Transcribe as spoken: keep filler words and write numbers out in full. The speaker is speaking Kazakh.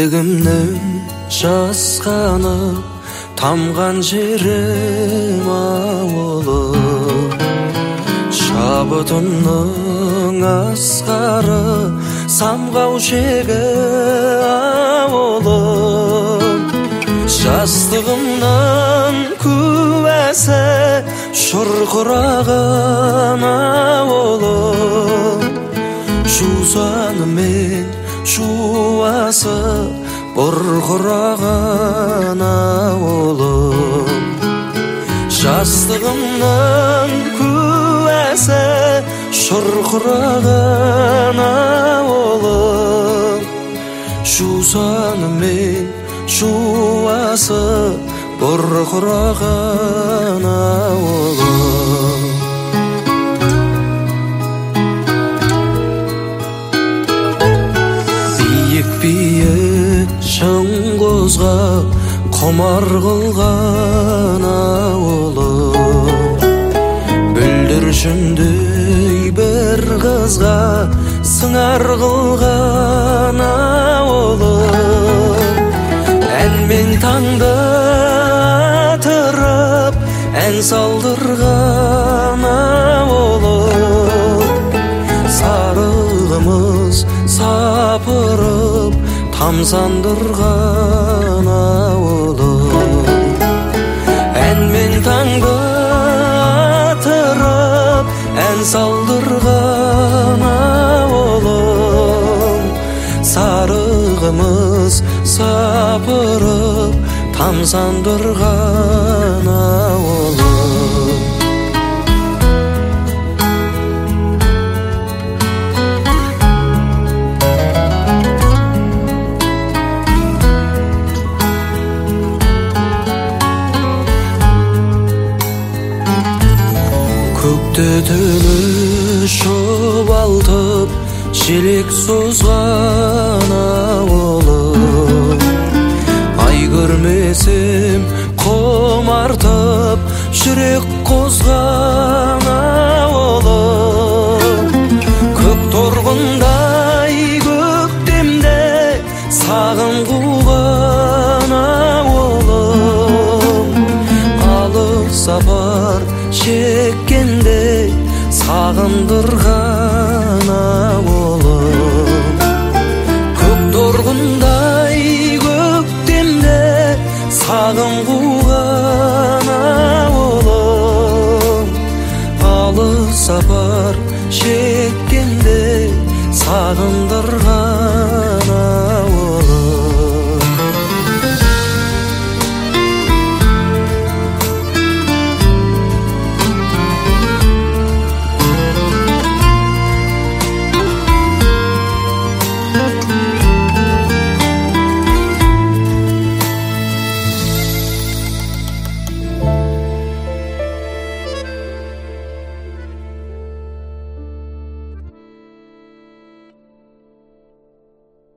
Кіндігімнің жасқанып тамған жерім ауылым, шабытымның асқары самғау шегі ауылым, жастығымның куәсі шұрқыраған ауылым, жусаны мен жуасы бұрқыраған ауылым, жастығымның куәсі шұрқыраған ауылым, жусаны мен жуасы бұрқыраған ауылым. Биік шың қозғап құмар қылған ауылым, бүлдіршіндей бір қызға сыңар қылған ауылым, әнмен таңды атырып ән салдырған ауылым, сарығымыз сапырып тамсандырған ауылым, әнмен таңды атырып ән салдырған ауылым, сарығымыз сапырып тамсандырған ауылым. Көкті түні шұбалтып желек созған ауылым, ай көрмесем құмартып жүрек қозған ауылым, көк торғындай көктемде сағым қуған ауылым, алыс сапар шеккенде сағындырған ауылым, көк торғындай көктемде сағым қуған ауылым, алыс сапар шеккенде сағындырған